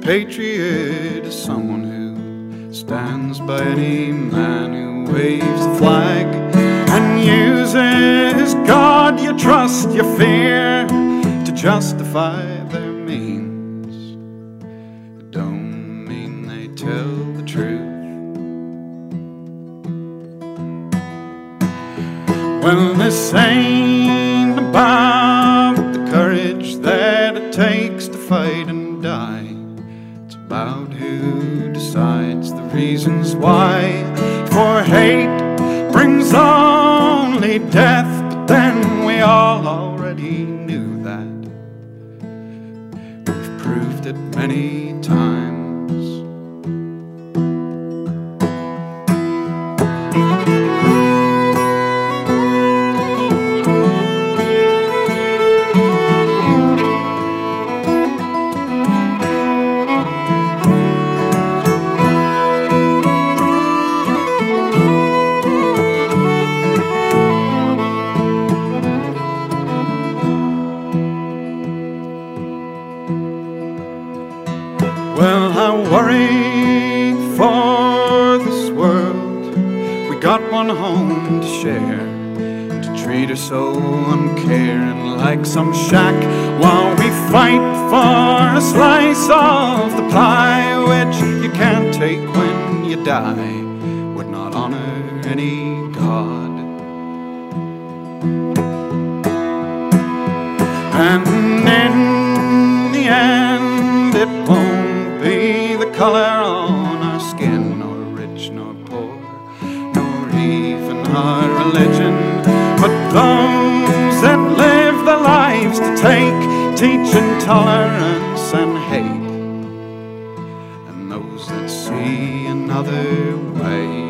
patriot is someone who stands by any man who waves a flag and uses God, your trust, your fear to justify their means. It don't mean they tell the truth. Well, this ain't about the courage that it takes to fight and die. It's about who decides the reasons why. For hate brings only death, but then we all already knew that. We've proved it many times. Well, I worry for this world. We got one home to share, to treat her so uncaring, like some shack, while we fight for a slice of the pie, which you can't take when you die, would not honor any god. And in the end it won't be the color on our skin, nor rich nor poor, nor even our religion, but those that live their lives to teach intolerance and hate, and those that see another way.